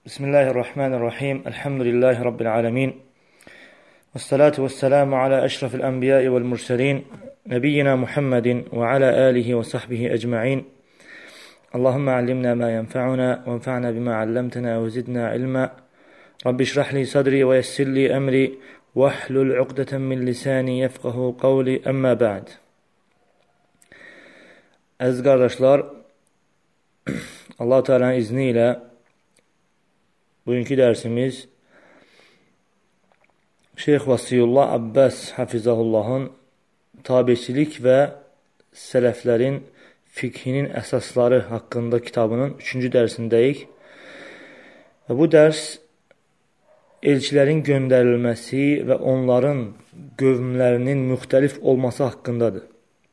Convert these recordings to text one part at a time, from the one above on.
Bismillahirrahmanirrahim. Elhamdülillahi Rabbil alemin. Vessalatu vesselamu ala eşrafil enbiyai vel murselin. Nebiyyina Muhammedin ve ala alihi ve sahbihi ecma'in. Allahümme allimna ma yenfa'una ve enfa'na bima allamtana ve zidna ilma. Rabbi şrahli sadri ve yessirli emri ve ahlul uqdeten min lisani yefqahu qavli emma ba'd. Əziz qardaşlar, Allah-u Teala'nın izniyle bugünkü dersimiz Şeyh Vasiyullah Abbas Hafizahullah'ın tabiçilik və sələflərin fiqhinin əsasları haqqında kitabının 3-cü dərsindəyik. Və bu dərs elçilərin göndərilməsi və onların qövmlərinin müxtəlif olması haqqındadır.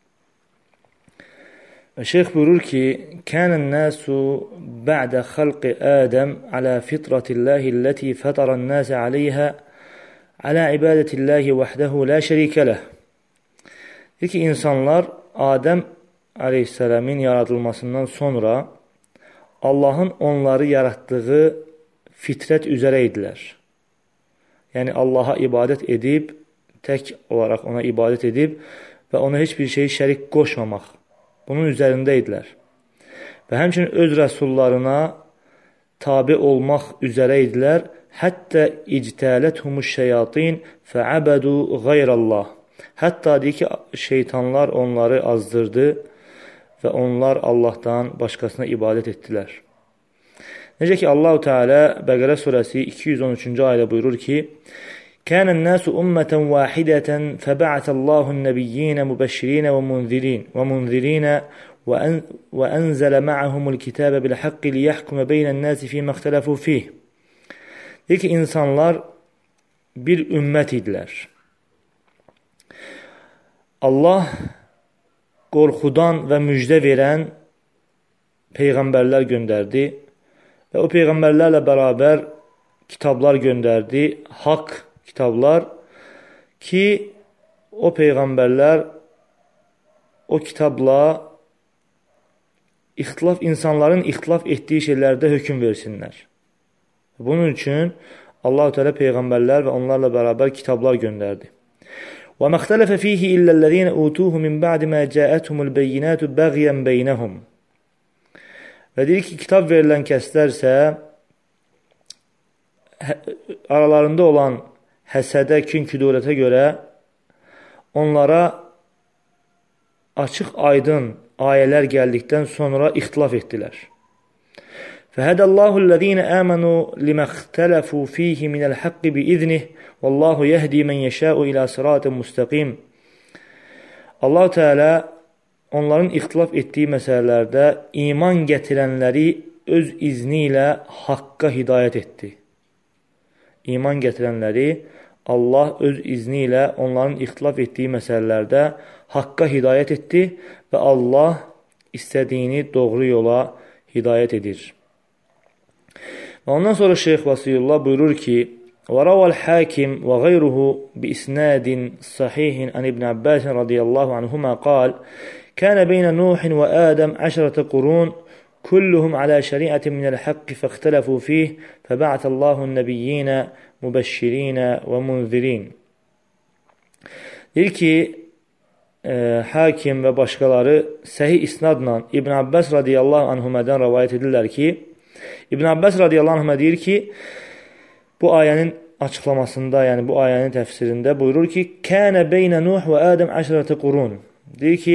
Və şeyh buyurur ki, Kənən nəsu bə'də xalqi Ədəm alə fitratillahi ləti fətarən nəsə aleyhə alə ibadətillahi vəhdəhu la şərikə ləh. Deyir ki, insanlar Adəm aleyhissələmin yaradılmasından sonra Allahın onları yaratdığı fitrət üzərə idilər. Yəni, Allaha ibadət edib, tək olaraq ona ibadət edib və ona heç bir şey şərik qoşmamaq. Bunun üzərində idilər. Və həmçinin öz rəsullarına tabi olmaq üzərə idilər. Həttə ictələthumuş şeyatin fəəbədu qayrallah. Hətta deyir ki, şeytanlar onları azdırdı və onlar Allahdan başqasına ibadət etdilər. Necə ki, Allah-u Teala Bəqərə surəsi 213-cü ayədə buyurur ki, Kənən nəsu ümmətən vahidətən fəbə'ətəllahun nəbiyyinə mübəşşirinə və munzirinə və ənzələ mə'əhumul kitəbə bilhəqqi liyəhkumə beynən nəsi fīmə ixtələfu fih. Deyir ki, insanlar bir ümmət idilər. Allah qorxudan və müjdə verən peyğəmbərlər göndərdi və o peyğəmbərlərlə bərabər kitablar göndərdi, haqq kitablar ki, o peyğəmbərlər o kitabla insanların ixtilaf etdiyi şeylərdə hökm versinlər. Bunun üçün Allah-u Teala peyğəmbərlər və onlarla bərabər kitablar göndərdi. وَمَا اخْتَلَفَ فِيهِ إِلَّا الَّذِينَ أُوتُوهُ مِنْ بَعْدِ مَا جَاءَتْهُمُ الْبَيِّنَاتُ بَغْيًا بَيْنَهُمْ. Və deyir ki, kitab verilən kəslərsə aralarında olan həsədə, kin-küdurətə görə onlara açıq aydın ayələr gəldikdən sonra ixtilaf etdilər. فَهَدَى اللّٰهُ الَّذ۪ينَ آمَنُوا لِمَا اخْتَلَفُوا ف۪يهِ مِنَ الْحَقِّ بِإِذْنِهِ وَاللّٰهُ يَهْدِي مَنْ يَشَاءُ إِلَى صِرَاطٍ مُسْتَقِيمٍ. Allah-u Teala onların ixtilaf etdiyi məsələlərdə iman gətirənləri öz izni ilə haqqa hidayət etdi. İman gətirənləri Allah öz izni ilə onların ixtilaf etdiyi məsələlərdə haqqa hidayət etdi və Allah istədiyini doğru yola hidayət edir. Və ondan sonra Şeyh Vasiyullah buyurur ki, وَرَوَى الْحَاكِمْ وَغَيْرُهُ بِإِسْنَادٍ صَحِيحٍ عن ابن عباس رضي الله عنهما قال كان بين نوح وآدم 10 قرون كلهم على شريعة من الحق فاختلفوا فيه فبعث الله النبيين مبشرين ومنذرين. Deyir ki, Hakim və başqaları səhih isnadla İbn Abbas radiyallahu anhumədən rəvayət edirlər ki, İbn Abbas radiyallahu anhumə deyir ki, bu ayənin açıqlamasında, yəni bu ayənin təfsirində buyurur ki, Kənə beynə Nuh və Ədəm 10 qurun. Deyir ki,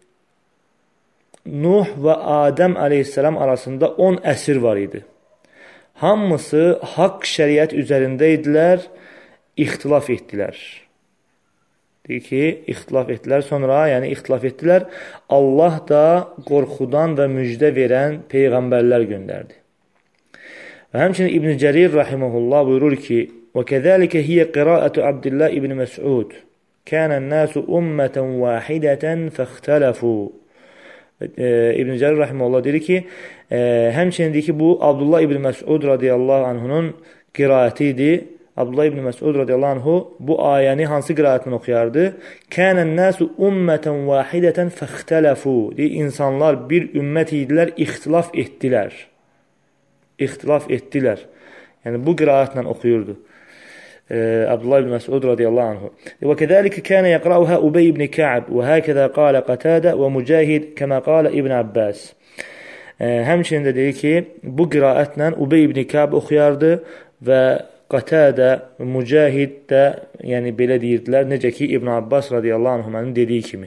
Nuh və Adəm aleyhissalam arasında 10 əsr var idi. Hamısı haqq şəriət üzərində idilər, ixtilaf etdilər. Deyir ki, ixtilaf etdilər, sonra, yəni ixtilaf etdilər, Allah da qorxudan və müjdə verən peyğəmbərlər göndərdi. Və həmçinin İbn Cərir rahimehullah buyurur ki, وَكَذَلِكَ هِيَ قِرَاءَةُ عَبْدِ اللّٰهِ ibn Məs'ud كَانَ النَّاسُ أُمَّةً وَاحِدَةً فَاخْتَلَفُوا. İbn Cərir rahimehullah deyir ki, həmçinin deyir ki, bu Abdullah ibn Məs'ud radiyallahu anhunun qiraəti idi. Abdullah ibn Məs'ud radiyallahu anhu bu ayəni hansı qiraətlə oxuyardı? Kənən nəsu ümmətən vahidətən fəxtələfu. İnsanlar bir ümmət idilər, ixtilaf etdilər. ixtilaf etdilər. Yəni bu qiraətlə oxuyurdu. Abdullah ibn Məsud radiyallahu anhu. Və kəzəlikə kənə yəqra'uha Ubey ibn Ka'b və həkəzə qalə Qatadə və Mücahid kəmə qalə İbn Abbas. Həmçinin də deyir ki, bu qiraətlə Ubey ibn Ka'b oxuyardı və Qatadə, Mücahid də yəni belə deyirdilər, necə ki İbn Abbas radiyallahu anhumanın dediyi kimi.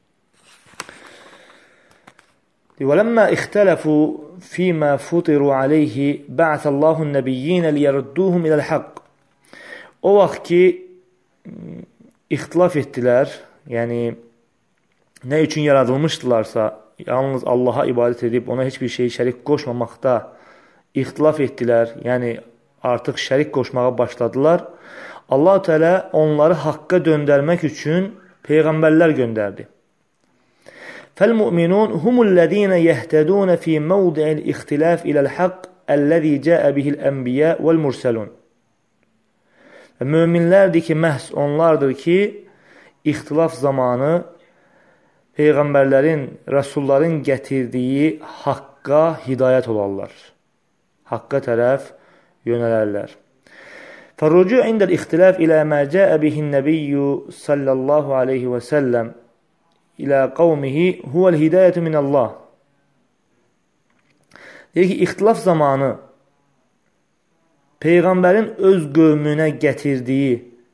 وَلَمَّا اِخْتَلَفُوا فِي مَا فُطِرُوا عَلَيْهِ بَعْثَ اللّٰهُ النَّبِيِّينَ لِيَرُدُّوهُمْ إِلَى الْحَقِّ. O vaxt ki ixtilaf etdilər, yəni nə üçün yaradılmışdılarsa, yalnız Allaha ibadət edib ona heç bir şey şərik qoşmamaqda ixtilaf etdilər, yəni artıq şərik qoşmağa başladılar. Allah-u Teala onları haqqa döndərmək üçün peyğəmbərlər göndərdi. فالمؤمنون هم الذين يهتدون في موضع الاختلاف إلى الحق الذي جاء به الأنبياء والمرسلون. Möminlərdir ki, məhz onlardır ki, ixtilaf zamanı peyğəmbərlərin, rəsulların gətirdiyi haqqa hidayət olarlar. Haqqa tərəf yönələrlər. فالرجوع عند الاختلاف إلى ما جاء به النبي صلى الله عليه وسلم ilə qavmihi huvəl hidayətü minəllah. Deyir ki, ixtilaf zamanı Peyğəmbərin öz qövmünə gətirdiyi,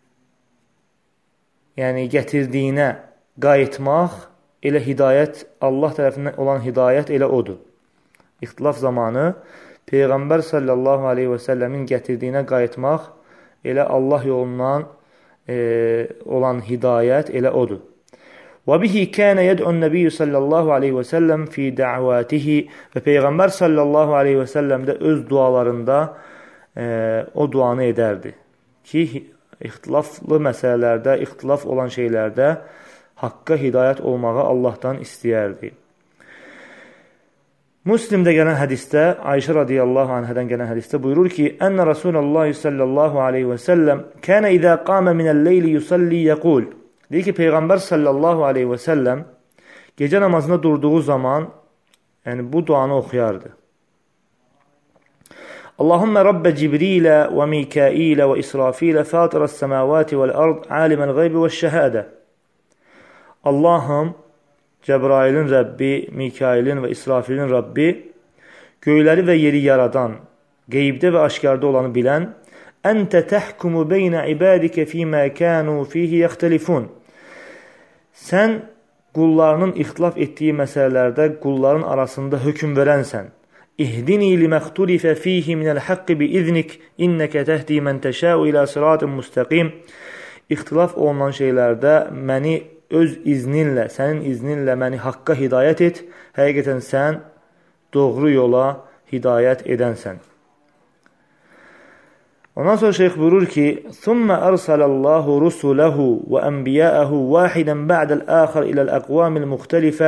yəni gətirdiyinə qayıtmaq, elə hidayət, Allah tərəfindən olan hidayət elə odur. İxtilaf zamanı Peyğəmbər sallallahu aleyhi və səlləmin gətirdiyinə qayıtmaq, elə Allah yolundan olan hidayət elə odur. وَبِهِ كَانَ يَدْعُ النَّبِيُّ sallallahu aleyhi və səlləm fi də'vatihi və Peyğəmbər sallallahu aleyhi və səlləm də öz dualarında o duanı edərdi ki, ixtilaflı məsələlərdə, ixtilaf olan şeylərdə haqqa hidayət olmağı Allahdan istəyərdi. Müslimdə gələn hədisdə, Ayşə radiyallahu anhədən gələn hədisdə buyurur ki, Ənə Rasulullah sallallahu aleyhi və səlləm kənə izə qamə minəl-leyli yusalli yəqul. Deyir ki, Peyğəmbər sallallahu aleyhi və səlləm gecə namazında durduğu zaman yəni bu duanı oxuyardı. Allahümmə Rabbə Cibrilə və Mikailə və İsrafilə fatirəs səmavati vəl-ard alimən qaybi və şəhədə. Allahım, Cəbrailin Rəbbi, Mikailin və İsrafilin Rəbbi, göyləri və yeri yaradan, qeybdə və aşkarda olanı bilən, Əntə təhkumu beynə ibadikə fīmə kənu fīhi yəxtəlifun. Sən qullarının ixtilaf etdiyi məsələlərdə qulların arasında hökm verənsən. İhdini liməxtulifə fīhi minəl haqqi bi iznik, innəkə təhdi mən təşəu ilə sıratın müstəqim. İxtilaf olunan şeylərdə məni öz izninlə, sənin izninlə məni haqqa hidayət et. Həqiqətən sən doğru yola hidayət edənsən. Ondan sonra şeyx buyurur ki, ثُمَّ أَرْسَلَ اللّٰهُ رُسُلَهُ وَأَنْبِيَاءَهُ وَاحِدًا بَعْدَ الْآخَرِ إِلَى الْأَقْوَامِ الْمُخْتَلِفَةِ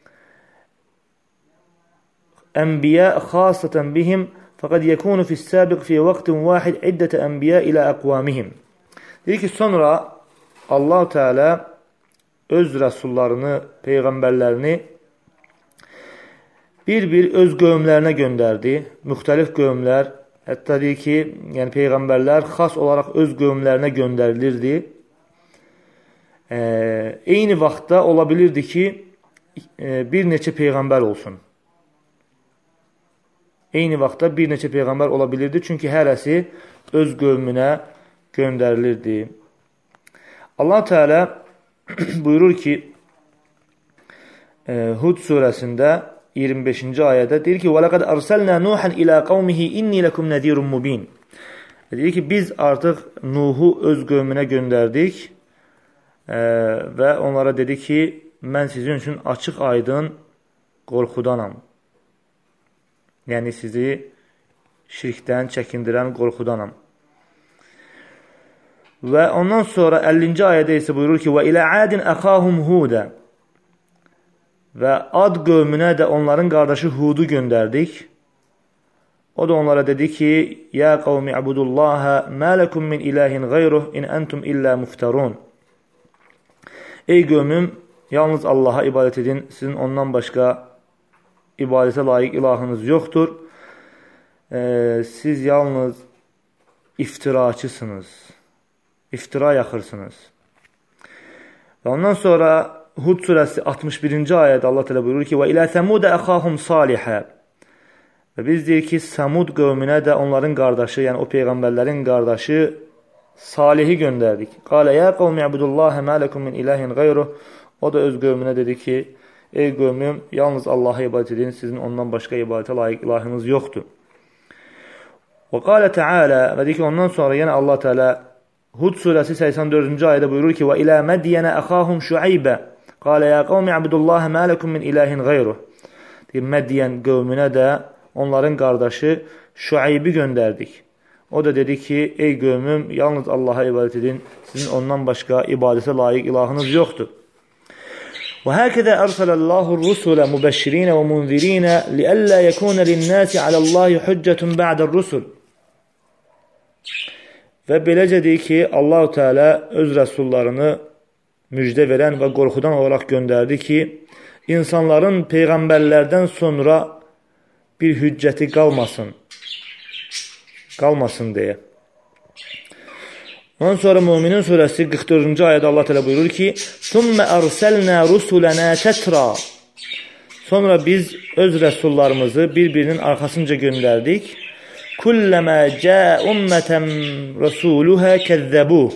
أَنْبِيَاءَ خَاصَّةً بِهِمْ فَقَدْ يَكُونُ فِي السَّابِقِ فِي وَقْتٍ وَاحِدٍ عِدَّةَ أَنْبِيَاءَ إِلَى أَقْوَامِهِمْ. Deyir ki, sonra Allah-u Teala öz rəsullarını, peyğəmbərlərini bir-bir öz qövmlərinə göndərdi. Müxtəlif qövmlər, hətta deyir ki, yəni peyğəmbərlər xas olaraq öz qövmlərinə göndərilirdi. Eyni vaxtda ola bilirdi ki, bir neçə peyğəmbər olsun. Eyni vaxtda bir neçə peyğəmbər ola bilirdi, çünki hərəsi öz qövmünə göndərilirdi. Allah Teala buyurur ki, Hud surəsində 25-ci ayədə deyir ki, وَلَقَدْ أَرْسَلْنَا نُوحًا إِلَى قَوْمِهِ إِنِّي لَكُمْ نَذِيرٌ مُبِينٌ. Deyir ki, biz artıq Nuhu öz qövmünə göndərdik və onlara dedi ki, mən sizin üçün açıq aydın qorxudanam. Yəni sizi şirkdən çəkindirən qorxudanam. Və ondan sonra 50-ci ayədə isə buyurur ki, وَإِلَى عَادٍ أَخَاهُمْ هُودًا. Və Ad qövmünə də onların qardaşı Hudu göndərdik. O da onlara dedi ki, Ya qavmi abudullaha, mə ləkum min ilahin qayruh, in əntum illə muftarun. Ey qövmüm, yalnız Allaha ibadət edin, sizin ondan başqa ibadətə layiq ilahınız yoxdur. siz yalnız iftiraçısınız. İftira yaxırsınız. Və ondan sonra Hud surəsi 61-ci ayədə Allah təala buyurur ki: "Və ilə Səmudə əxahum Salihə." Və biz deyir ki, Səmud qövmünə də onların qardaşı, yəni o peyğəmbərlərin qardaşı Salihi göndərdik. Qalə ya qavmi ibudullaha ma lakum min ilahin gayruh. O da öz qövmünə dedi ki, ey qövmüm, yalnız Allah'a ibadət edin, sizin ondan başqa ibadətə layiq ilahınız yoxdur. Və qalə Teala, və deyir ki, ondan sonra yenə Allah Teala Hud surəsi 84-cü ayədə buyurur ki: "Və ilə Mədyənə əxahum Şuaybə. Qalə ya qavmi ibudullaha ma lakum min ilahin gayruh." Deyir, Mədyən qövmünə də onların qardaşı Şuaybi göndərdik. O da dedi ki, ey qövmüm, yalnız Allah'a ibadət edin, sizin ondan başqa ibadətə layiq ilahınız yoxdur. Və həkədə ərsələllahu rusulə mübəşşirinə və munzirinə liəllə yəkunə linnəsi aləllahi hüccətun bə'dər rusul. Və beləcə deyir ki, Allah-u Teala öz rəsullarını müjdə verən və qorxudan olaraq göndərdi ki, insanların peyğəmbərlərdən sonra bir hüccəti qalmasın deyə. Ondan sonra Müminin surəsi 44-cü ayədə Allah təala buyurur ki: "Summa arsalna rusulana tatra." Sonra biz öz rəsullarımızı bir-birinin arxasınca göndərdik. "Kullama jaa ummatan rasuluha kazzabuh."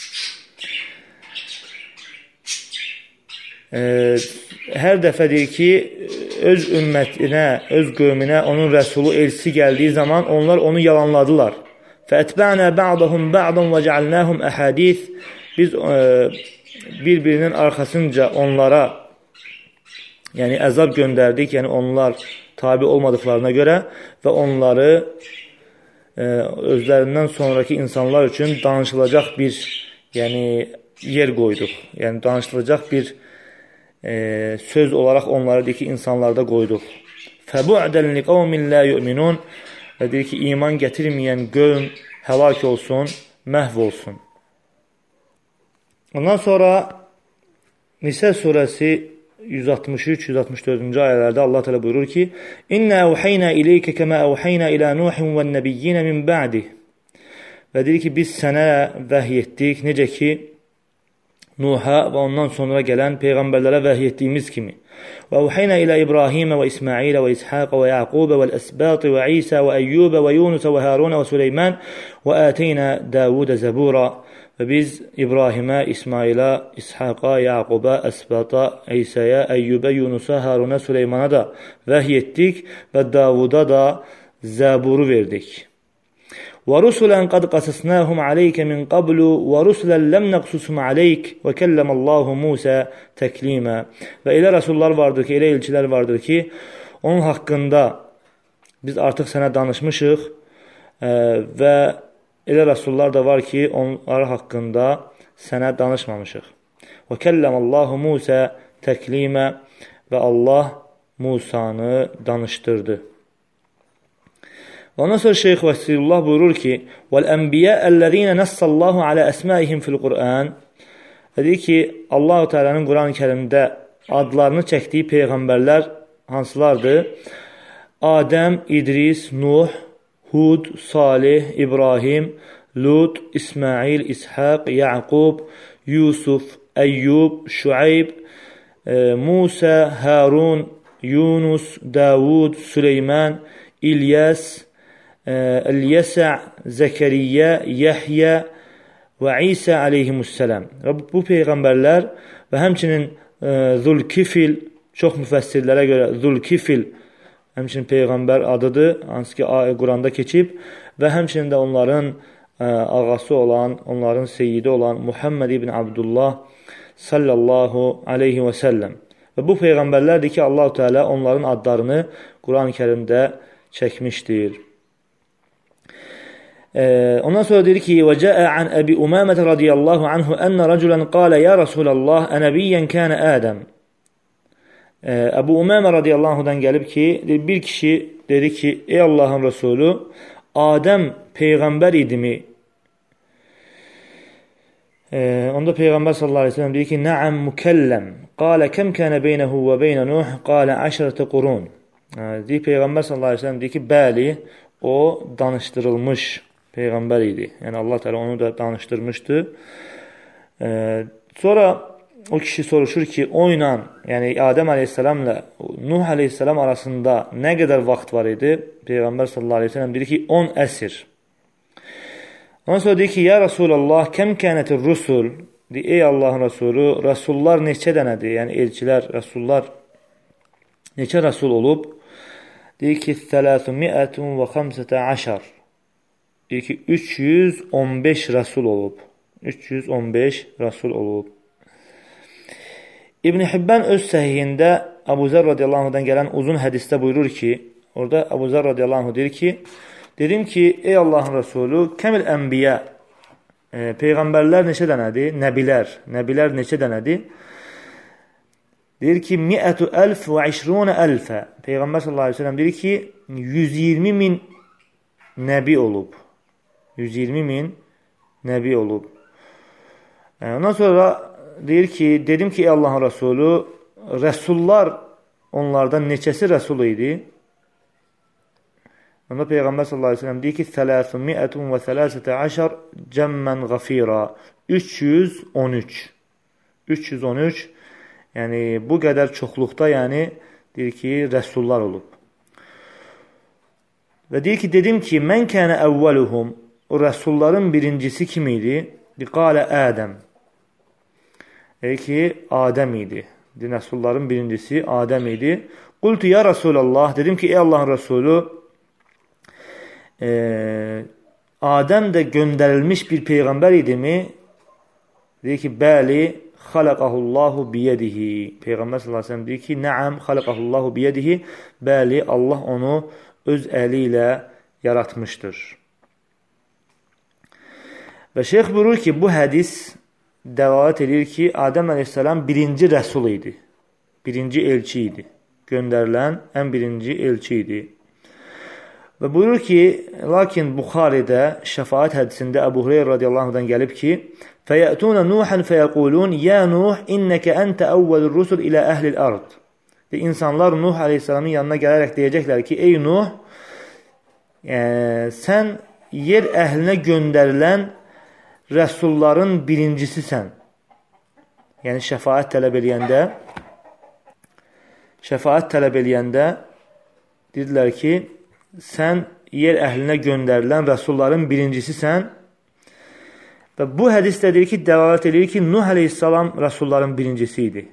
Hər dəfə deyir ki, öz ümmətinə, öz qövmünə onun rəsulu elçisi gəldiyi zaman onlar onu yalanladılar. فَأَتْبَعْنَا بَعْضَهُمْ بَعْضًا وَجَعَلْنَاهُمْ أَحَادِيث. Biz bir-birinin arxasınca onlara, yəni əzab göndərdik, yəni onlar tabi olmadıqlarına görə və onları özlərindən sonraki insanlar üçün danışılacaq bir yer qoyduq. Yəni danışılacaq bir söz olaraq onları deyir ki, insanlarda qoyduq. فَبُعْدًا لِقَوْمٍ لَا يُؤْمِنُونَ. Və deyir ki, iman gətirməyən qövm həlak olsun, məhv olsun. Ondan sonra Nisə surəsi 163-164-cü ayələrdə Allah təala buyurur ki: "İnna awhayna ilayka kama awhayna ila Nuhin wan-nabiyyin min ba'dih." Və deyir ki, biz sənə vəhy etdik, necə ki Nuh'a və ondan sonra gələn peyğəmbərlərə vəhy etdiyimiz kimi. Və awhayna ila İbrahimə və İsmailə və İshaqə və Yaqubə və Əsbati və İsa və Əyyubə və Yunus və Haruna və Süleyman və əteyna Davudə Zəbura. Və biz İbrahimə, İsmailə, İshaqa, Yaquba, Əsbata, İsa'ya, Əyyubə, Yunusa, Haruna, Süleymana da vəhy etdik və Davuda da Zəburu verdik. وَرُسُلًا قَدْ قَصَصْنَاهُمْ عَلَيْكَ مِنْ قَبْلُ وَرُسُلًا لَمْ نَقْصُصْهُمْ عَلَيْكَ وَكَلَّمَ اللّٰهُ مُوسَى تَكْلِيمًا. Və elə rəsullar vardır ki, elə elçilər vardır ki, onun haqqında biz artıq sənə danışmışıq və elə rəsullar da var ki, onlar haqqında sənə danışmamışıq. وَكَلَّمَ اللّٰهُ مُوسَى تَكْلِيمًا. Və Allah Musanı danışdırdı. Ondan sonra Şeyx Vəsirullah buyurur ki: "Vəl-ənbiyə əlləzīnə nəssallahu alə əsmaihim fil-Qur'an." Deyir ki, Allah-u Teala'nın Quran-Kərimdə adlarını çəkdiyi peyğəmbərlər hansılardır? Adəm, İdris, Nuh, Hud, Salih, İbrahim, Lut, İsmail, İshaq, Yaqub, Yusuf, Əyyub, Şuayb, Musa, Harun, Yunus, Davud, Süleyman, İlyas, Əl-Yəsə, Zəkəriyyə, Yəhyə və İsa aleyhimussalam. Bu peyğəmbərlər və həmçinin Zülkifil, çox müfəssirlərə görə Zülkifil həmçinin peyğəmbər adıdır, hansı ki Quranda keçib və həmçinin də onların ağası olan, onların seyyidi olan Muhammed ibn Abdullah sallallahu aleyhi və səlləm. Və bu peyğəmbərlərdir ki, Allah-u Teala onların adlarını Quran-Kərimdə çəkmişdir. Ondan sonra deyir ki: "Və cəə an Əbi Umamə radiyallahu anhu ənə rəculən qalə ya Rasulallah, ənəbiyyən kənə Ədəm." Əbu Umamə radiyallahu anhudan gəlib ki, bir kişi dedi ki, ey Allahın Rəsulü, Adəm peyğəmbər idimi? Onda Peyğəmbər sallallahu aleyhi ve sellem deyir ki, "Nəəm mükəlləm." Qalə kəm kənə beynəhu və beynə Nuh? Qalə 10 qurun. Deyir, Peyğəmbər sallallahu aleyhi ve sellem deyir ki, bəli, o danışdırılmış peyğəmbər idi. Yəni Allah Teala onu da danışdırmışdı. Sonra o kişi soruşur ki, o ilə, yəni Adəm əleyhissalamla Nuh əleyhissalam arasında nə qədər vaxt var idi? Peyğəmbər sallallahu əleyhi və səlləm deyir ki, 10 əsr. Ondan sonra deyir ki, ya Rasulallah, kəm kənətir rusul? Deyir, ey Allahın Rasulü, Rasullar neçə dənədir? Yəni elçilər, Rasullar neçə Rasul olub? Deyir ki, 315. Deyir ki, 315 Rasul olub. 315 Rasul olub. İbn Hibban öz səhihində Əbu Zər radiyallahu anhudan gələn uzun hədisdə buyurur ki, orada Əbu Zər radiyallahu anhu deyir ki, dedim ki, ey Allahın Rasulü, kəmil ənbiyə, peyğəmbərlər neçə dənədir? Nəbilər neçə dənədir? Deyir ki, 100.000 Peyğəmbər sallallahu aleyhi ve sellem deyir ki, 120.000 nəbi olub. 120.000 nəbi olub. Ondan sonra deyir ki, dedim ki, ey Allahın Rasulü, Rəsullar onlardan neçəsi Rəsul idi? Onda Peyğəmbər sallallahu aleyhi ve sellem deyir ki, 313 cəmmən qafira. 313. Yəni, bu qədər çoxluqda, yəni, deyir ki, Rəsullar olub. Və deyir ki, dedim ki, mən kənə əvvəluhum, o Rəsulların birincisi kim idi? Qalə Ədəm. Deyir ki, Adəm idi. Rəsulların birincisi Adəm idi. Qultu ya Rasulallah, dedim ki, ey Allahın Rasulü, Adəm də göndərilmiş bir peyğəmbər idimi? Deyir ki, bəli, xalaqahullahu biyedihi. Peyğəmbər sallallahu aleyhi ve sellem deyir ki, nəam, xalaqahullahu biyedihi. Bəli, Allah onu öz əli ilə yaratmışdır. Və şeyx buyurur ki, bu hədis dəlalət edir ki, Adəm əleyhissalam birinci rəsul idi. Birinci elçi idi. Göndərilən ən birinci elçi idi. Və buyurur ki, lakin Buxaridə şəfaət hədisində Əbu Hureyra radiyallahu anhudan gəlib ki, فَيَأْتُونَ نُوحًا فَيَقُولُونَ يَا نُوحْ إِنَّكَ أَنْتَ أَوَّلُ الرُّسُلِ إِلَى أَهْلِ الْأَرْضِ. İnsanlar Nuh aleyhissalamın yanına gələrək deyəcəklər ki, ey Nuh, sən yer əhlinə göndərilən rəsulların birincisisən. Yəni şəfaət tələb eləyəndə dedilər ki, sən yer əhlinə göndərilən rəsulların birincisisən. Və bu hədisdə deyir ki, dəlalət edir ki, Nuh əleyhissalam rəsulların birincisi idi.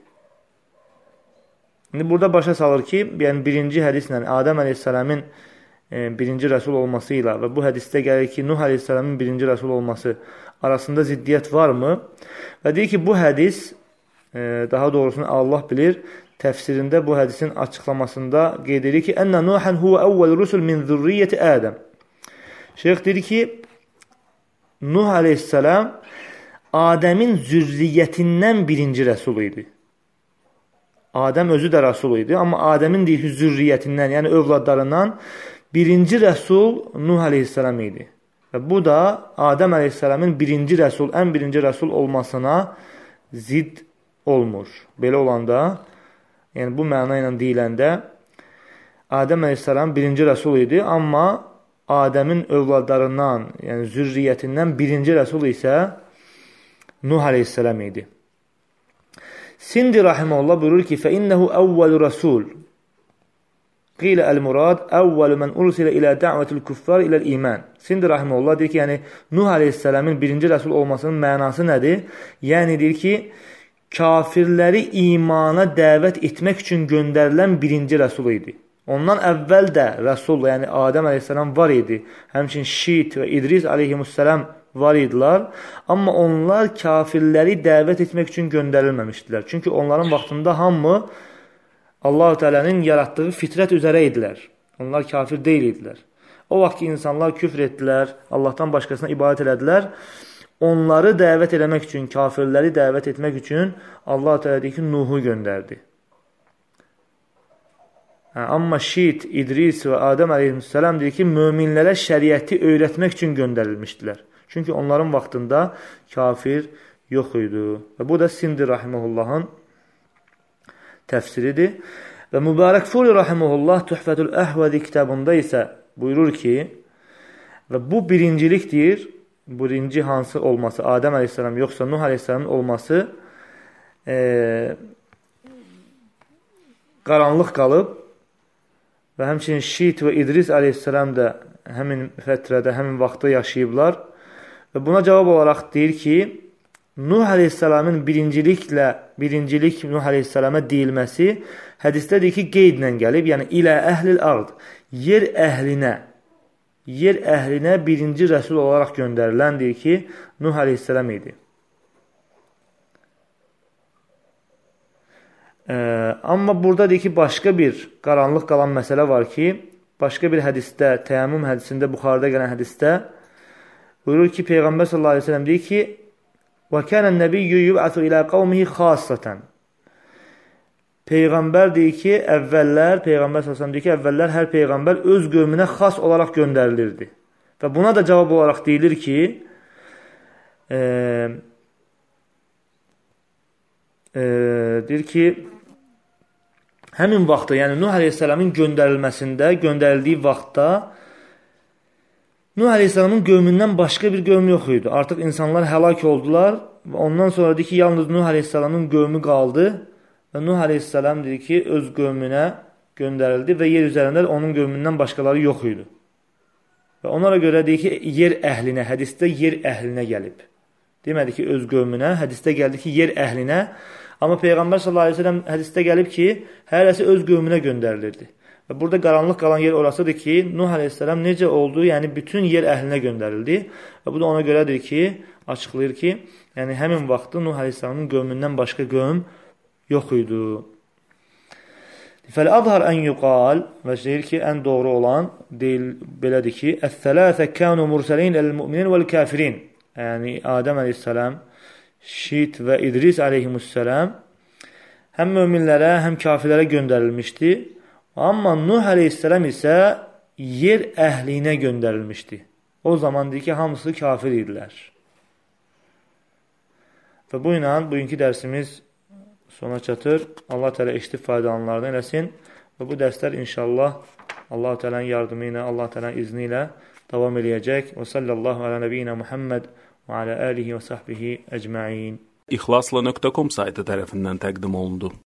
İndi burada başa salır ki, yəni birinci hədislə Adəm əleyhissalamın birinci rəsul olması ilə və bu hədisdə gəlir ki, Nuh əleyhissalamın birinci rəsul olması arasında ziddiyyət varmı? Və deyir ki, bu hədis, daha doğrusunu Allah bilir, təfsirində bu hədisin açıqlamasında qeyd edir ki, Ənə Nuhən huvə əvvəl rusul min zürriyyəti Ədəm. Şeyx deyir ki, Nuh əleyhissalam Adəmin zürriyyətindən birinci rəsul idi. Adəm özü də rəsul idi, amma Adəmin deyir ki, zürriyyətindən, yəni övladlarından birinci rəsul Nuh əleyhissalam idi. Və bu da Adəm əleyhissalamın birinci rəsul, ən birinci rəsul olmasına zidd olmur. Belə olanda, yəni bu məna ilə deyiləndə, Adəm əleyhissalam birinci rəsul idi, amma Adəmin övladlarından, yəni zürriyyətindən birinci rəsul isə Nuh əleyhissalam idi. Sindi rahiməhullah buyurur ki, فَإِنَّهُ أَوَّلُ رَسُولُ قِيلَ الْمُرَادِ أَوَّلُ مَنْ أُرْسِلَ إِلَى دَعْوَةِ الْكُفَّارِ إِلَى الْإِيمَانِ. Sindi rahiməhullah deyir ki, yəni Nuh əleyhissalamın birinci rəsul olmasının mənası nədir? Yəni deyir ki, kafirləri imana dəvət etmək üçün göndərilən birinci rəsul idi. Ondan əvvəl də rəsul, yəni Adəm əleyhissalam var idi. Həmçinin Şit və İdris əleyhissalam var idilər. Amma onlar kafirləri dəvət etmək üçün göndərilməmişdilər. Çünki onların vaxtında hamı Allah-u Teala'nın yaratdığı fitrət üzərə idilər. Onlar kafir deyil idilər. O vaxt ki, insanlar küfr etdilər, Allahdan başqasına ibadət elədilər. Onları dəvət eləmək üçün, kafirləri dəvət etmək üçün Allah-u Teala deyir ki, Nuhu göndərdi. Amma Şit, İdris və Adəm əleyhissalam deyir ki, möminlərə şəriəti öyrətmək üçün göndərilmişdilər. Çünki onların vaxtında kafir yox idi. Və bu da Sindi rahiməhullahın təfsiridir. Və Mübarək Furi rahiməhullah Tuhfətül Əhvədi kitabında isə buyurur ki, Və bu birincilikdir. Birinci hansı olması, Adəm əleyhissalam yoxsa Nuh əleyhissalamın olması qaranlıq qalıb və həmçinin Şit və İdris əleyhissalam da həmin fətrədə, həmin vaxtda yaşayıblar. Və buna cavab olaraq deyir ki, Nuh əleyhissalamın birincilik Nuh əleyhissalama deyilməsi hədisdədir ki, qeydlə gəlib, yəni ilə əhlil ard, yer əhlinə birinci rəsul olaraq göndəriləndir ki, Nuh əleyhissalam idi. Amma burada deyir ki, başqa bir qaranlıq qalan məsələ var ki, başqa bir hədisdə, Təyammüm hədisində, Buxarıda gələn hədisdə buyurur ki, Peyğəmbər sallallahu aleyhi ve sellem deyir ki, وَكَانَ النَّبِيُّ يُبْعَثُ إِلَى قَوْمِهِ خَاصَّةً Peyğəmbər deyir ki, Peyğəmbər sallallahu deyir ki, əvvəllər hər Peyğəmbər öz qövmünə xas olaraq göndərilirdi. Və buna da cavab olaraq deyilir ki, deyir ki, həmin vaxtda, yəni Nuh əleyhissalamın göndərildiyi vaxtda Nuh əleyhissalamın qövmündən başqa bir qövm yox idi. Artıq insanlar həlak oldular və ondan sonra deyir ki, yalnız Nuh əleyhissalamın qövmü qaldı. Və Nuh əleyhissalam deyir ki, öz qövmünə göndərildi və yer üzərində onun qövmündən başqaları yox idi. Və onlara görə deyir ki, yer əhlinə, hədisdə yer əhlinə gəlib. Demədi ki, öz qövmünə, hədisdə gəldi ki, yer əhlinə. Amma Peyğəmbər sallallahu aleyhi ve sellem hədisdə gəlib ki, hərəsi öz qövmünə göndərilirdi. Və burada qaranlıq qalan yer orasıdır ki, Nuh əleyhissalam necə oldu? Yəni, bütün yer əhlinə göndərildi. Və bu da ona görədir ki, açıqlayır ki, yəni həmin vaxtda Nuh əleyhissalamın qövmündən başqa qövm yox idi. Fəl-adhar ən yuqal və deyir ki, ən doğru olan belədir ki, əs-sələsə kənu mursəlin əl-mü'minin vəl-kafirin. Yəni, Adəm əleyhissalam, Şit və İdris əleyhissalam həm möminlərə, həm kafirlərə göndərilmişdi. Amma Nuh əleyhissalam isə yer əhlinə göndərilmişdi. O zaman deyir ki, hamısı kafir idilər. Və bu ilə bugünkü dərsimiz sona çatır. Allah Teala eşitib faydalananlardan eləsin. Və bu dərslər inşallah Allah Teala'nın yardımı ilə, Allah Teala'nın izni ilə davam eləyəcək. Və sallallahu ala nəbiyyina Muhammed və ala alihi və sahbihi əcma'in. İxlasla.com saytı tərəfindən təqdim olundu.